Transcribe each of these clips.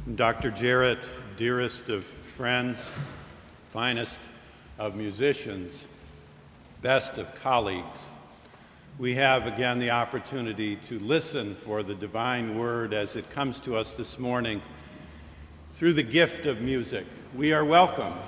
Dr. Jarrett, dearest of friends, finest of musicians, best of colleagues, we have again the opportunity to listen for the divine word as it comes to us this morning through the gift of music. We are welcomed.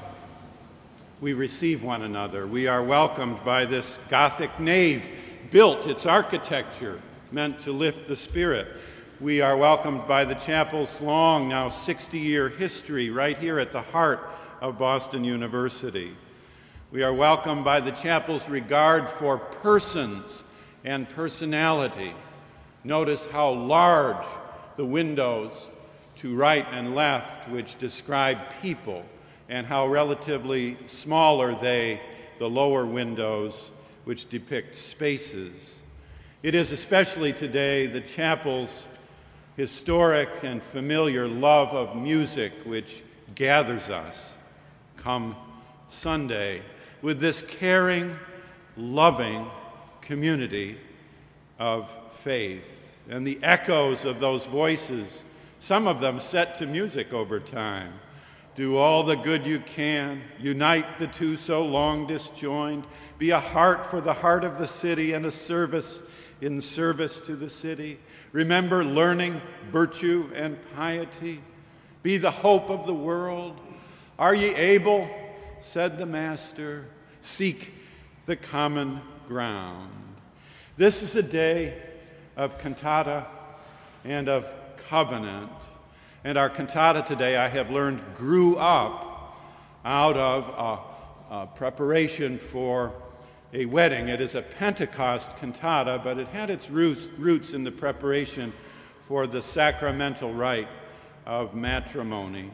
We receive one another. We are welcomed by this Gothic nave, built, its architecture meant to lift the spirit. We are welcomed by the chapel's long, now 60-year history right here at the heart of Boston University. We are welcomed by the chapel's regard for persons and personality. Notice how large the windows to right and left, which describe people, and how relatively small are they, the lower windows, which depict spaces. It is especially today the chapel's historic and familiar love of music which gathers us come Sunday with this caring, loving community of faith. And the echoes of those voices, some of them set to music over time. Do all the good you can, unite the two so long disjoined, be a heart for the heart of the city and a service in service to the city. Remember learning, virtue, and piety. Be the hope of the world. Are ye able, said the Master, seek the common ground. This is a day of cantata and of covenant. And our cantata today, I have learned, grew up out of a preparation for a wedding. It is a Pentecost cantata, but it had its roots in the preparation for the sacramental rite of matrimony.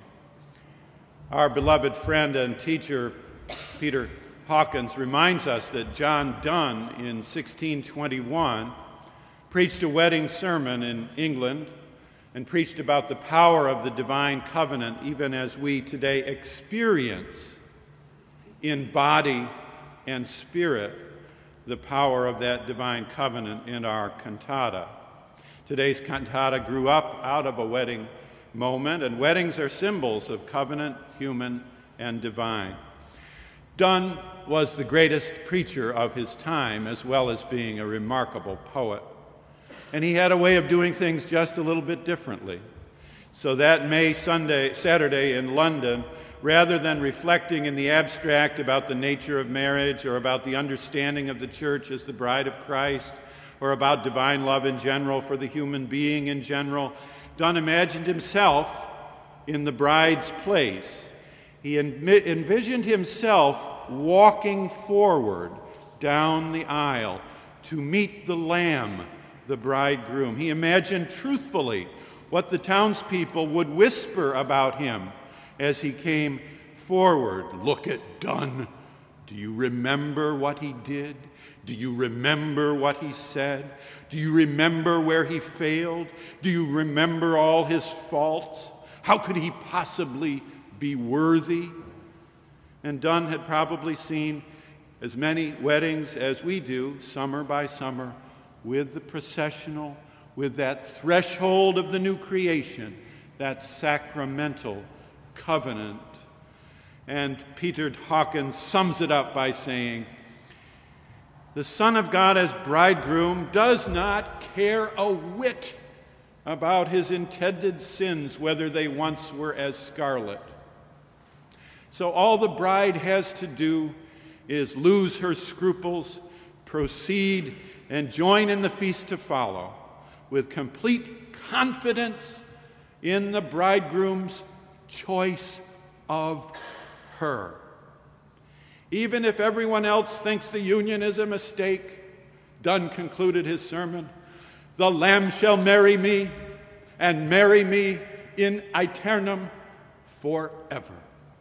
Our beloved friend and teacher, Peter Hawkins, reminds us that John Donne in 1621 preached a wedding sermon in England and preached about the power of the divine covenant, even as we today experience in body and spirit the power of that divine covenant in our cantata. Today's cantata grew up out of a wedding moment, and weddings are symbols of covenant, human, and divine. Donne was the greatest preacher of his time, as well as being a remarkable poet. And he had a way of doing things just a little bit differently. So that Saturday in London, rather than reflecting in the abstract about the nature of marriage or about the understanding of the church as the bride of Christ or about divine love in general for the human being in general, Donne imagined himself in the bride's place. He envisioned himself walking forward down the aisle to meet the Lamb, the bridegroom. He imagined truthfully what the townspeople would whisper about him as he came forward. Look at Donne. Do you remember what he did? Do you remember what he said? Do you remember where he failed? Do you remember all his faults? How could he possibly be worthy? And Donne had probably seen as many weddings as we do, summer by summer, with the processional, with that threshold of the new creation, that sacramental covenant. And Peter Hawkins sums it up by saying, the Son of God as bridegroom does not care a whit about his intended sins, whether they once were as scarlet. So all the bride has to do is lose her scruples, proceed, and join in the feast to follow with complete confidence in the bridegroom's choice of her. Even if everyone else thinks the union is a mistake, Donne concluded his sermon, the Lamb shall marry me and marry me in aeternum forever.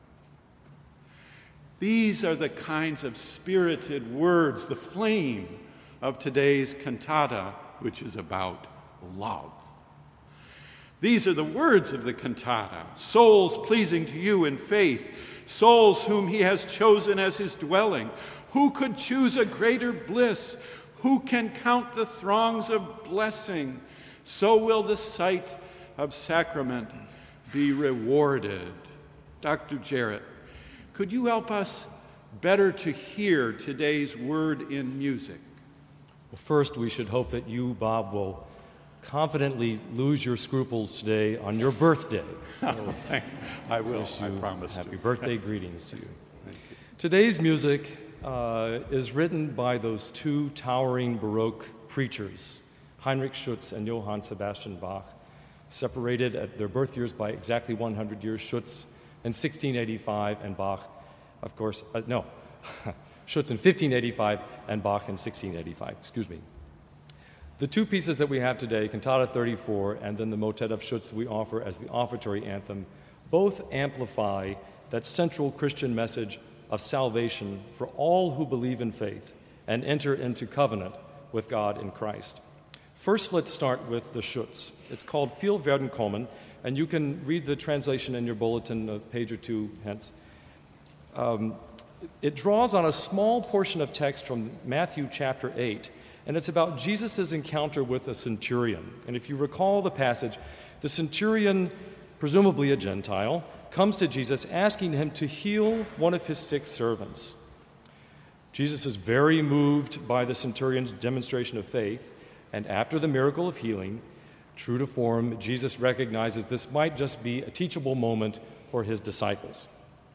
These are the kinds of spirited words, the flame of today's cantata, which is about love. These are the words of the cantata, souls pleasing to you in faith, souls whom he has chosen as his dwelling. Who could choose a greater bliss? Who can count the throngs of blessing? So will the sight of sacrament be rewarded. Dr. Jarrett, could you help us better to hear today's word in music? Well, first, we should hope that you, Bob, will confidently lose your scruples today on your birthday. So I will, I promise. Happy birthday greetings to you. Thank you. Today's music is written by those two towering Baroque preachers, Heinrich Schütz and Johann Sebastian Bach, separated at their birth years by exactly 100 years. Schütz in 1685 and Bach, of course, Schütz in 1585 and Bach in 1685, excuse me. The two pieces that we have today, Cantata 34 and then the motet of Schütz we offer as the offertory anthem, both amplify that central Christian message of salvation for all who believe in faith and enter into covenant with God in Christ. First, let's start with the Schütz. It's called Viel werden kommen, and you can read the translation in your bulletin a page or two hence. It draws on a small portion of text from Matthew chapter 8, and it's about Jesus' encounter with a centurion. And if you recall the passage, the centurion, presumably a Gentile, comes to Jesus asking him to heal one of his sick servants. Jesus is very moved by the centurion's demonstration of faith, and after the miracle of healing, true to form, Jesus recognizes this might just be a teachable moment for his disciples.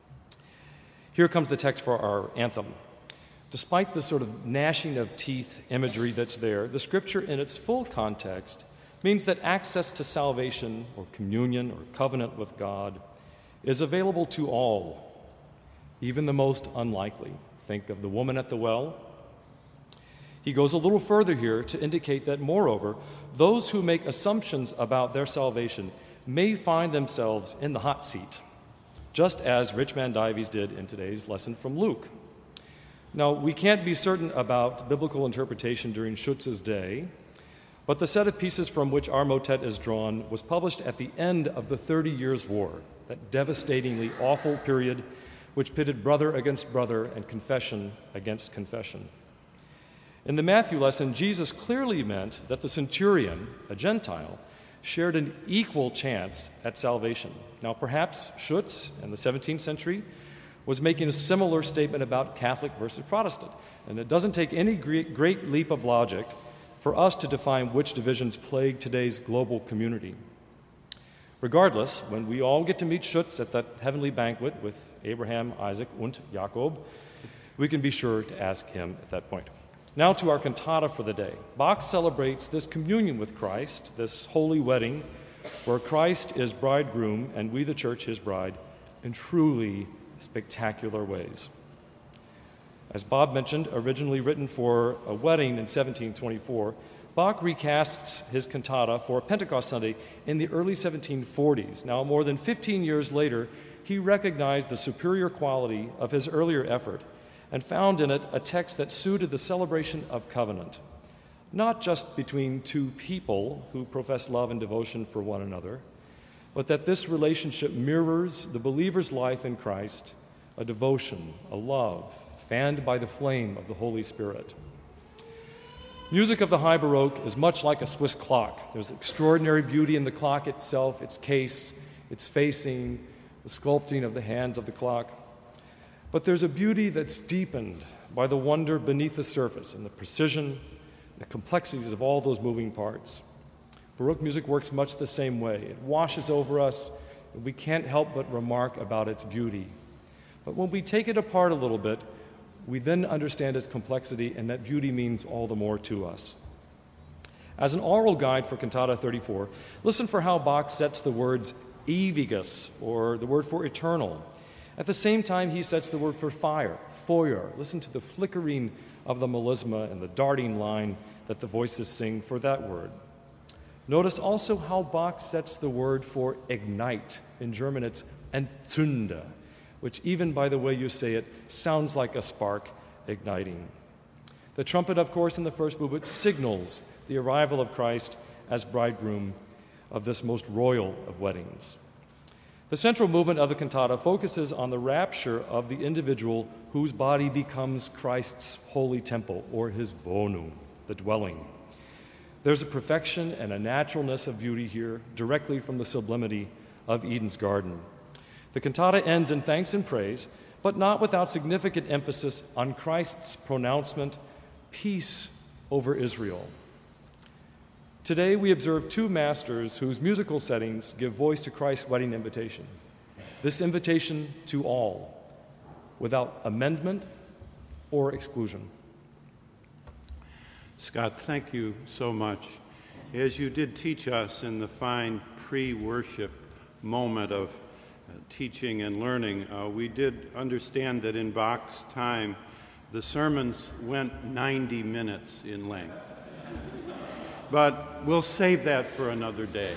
Here comes the text for our anthem. Despite the sort of gnashing of teeth imagery that's there, the scripture in its full context means that access to salvation or communion or covenant with God is available to all, even the most unlikely. Think of the woman at the well. He goes a little further here to indicate that, moreover, those who make assumptions about their salvation may find themselves in the hot seat, just as Rich Man Dives did in today's lesson from Luke. Now, we can't be certain about biblical interpretation during Schütz's day, but the set of pieces from which our motet is drawn was published at the end of the 30 Years' War, that devastatingly awful period which pitted brother against brother and confession against confession. In the Matthew lesson, Jesus clearly meant that the centurion, a Gentile, shared an equal chance at salvation. Now, perhaps Schütz in the 17th century was making a similar statement about Catholic versus Protestant, and it doesn't take any great leap of logic for us to define which divisions plague today's global community. Regardless, when we all get to meet Schütz at that heavenly banquet with Abraham, Isaac, und Jacob, we can be sure to ask him at that point. Now to our cantata for the day. Bach celebrates this communion with Christ, this holy wedding, where Christ is bridegroom and we, the church, his bride, in truly spectacular ways. As Bob mentioned, originally written for a wedding in 1724, Bach recasts his cantata for Pentecost Sunday in the early 1740s. Now, more than 15 years later, he recognized the superior quality of his earlier effort and found in it a text that suited the celebration of covenant, not just between two people who profess love and devotion for one another, but that this relationship mirrors the believer's life in Christ, a devotion, a love, fanned by the flame of the Holy Spirit. Music of the High Baroque is much like a Swiss clock. There's extraordinary beauty in the clock itself, its case, its facing, the sculpting of the hands of the clock. But there's a beauty that's deepened by the wonder beneath the surface and the precision, the complexities of all those moving parts. Baroque music works much the same way. It washes over us, and we can't help but remark about its beauty. But when we take it apart a little bit, we then understand its complexity, and that beauty means all the more to us. As an oral guide for Cantata 34, listen for how Bach sets the words ewiges, or the word for eternal. At the same time, he sets the word for fire, Feuer. Listen to the flickering of the melisma and the darting line that the voices sing for that word. Notice also how Bach sets the word for ignite. In German, it's entzünde, which even by the way you say it, sounds like a spark igniting. The trumpet, of course, in the first movement signals the arrival of Christ as bridegroom of this most royal of weddings. The central movement of the cantata focuses on the rapture of the individual whose body becomes Christ's holy temple, or his Wohnung, the dwelling. There's a perfection and a naturalness of beauty here, directly from the sublimity of Eden's garden. The cantata ends in thanks and praise, but not without significant emphasis on Christ's pronouncement, peace over Israel. Today we observe two masters whose musical settings give voice to Christ's wedding invitation. This invitation to all, without amendment or exclusion. Scott, thank you so much. As you did teach us in the fine pre-worship moment of teaching and learning, we did understand that in Bach's time, the sermons went 90 minutes in length. But we'll save that for another day.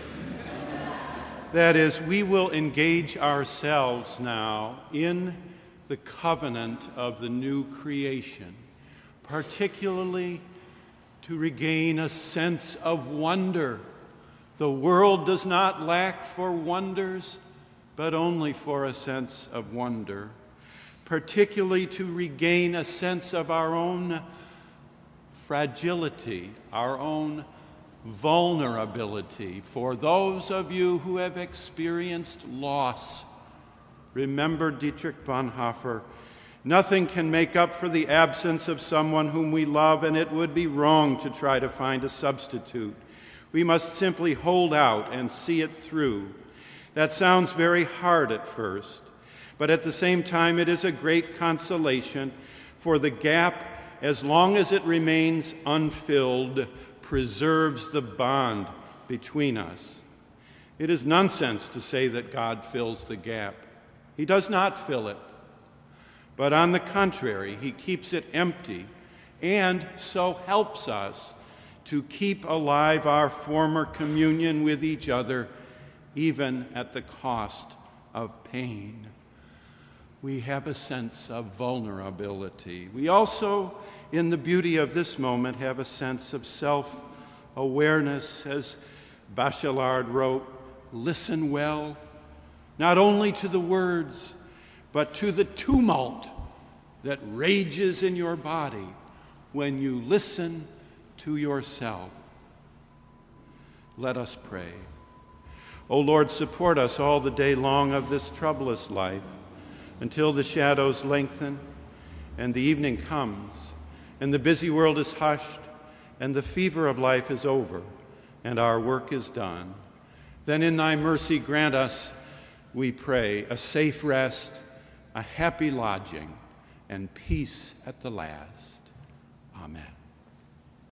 That is, we will engage ourselves now in the covenant of the new creation, particularly to regain a sense of wonder. The world does not lack for wonders, but only for a sense of wonder, particularly to regain a sense of our own fragility, our own vulnerability. For those of you who have experienced loss, remember Dietrich Bonhoeffer, nothing can make up for the absence of someone whom we love, and it would be wrong to try to find a substitute. We must simply hold out and see it through. That sounds very hard at first, but at the same time it is a great consolation, for the gap, as long as it remains unfilled, preserves the bond between us. It is nonsense to say that God fills the gap. He does not fill it, but on the contrary, he keeps it empty and so helps us to keep alive our former communion with each other, even at the cost of pain. We have a sense of vulnerability. We also, in the beauty of this moment, have a sense of self-awareness. As Bachelard wrote, listen well, not only to the words, but to the tumult that rages in your body when you listen to yourself. Let us pray. O Lord, support us all the day long of this troublous life, until the shadows lengthen and the evening comes and the busy world is hushed and the fever of life is over and our work is done. Then in thy mercy grant us, we pray, a safe rest, a happy lodging, and peace at the last. Amen.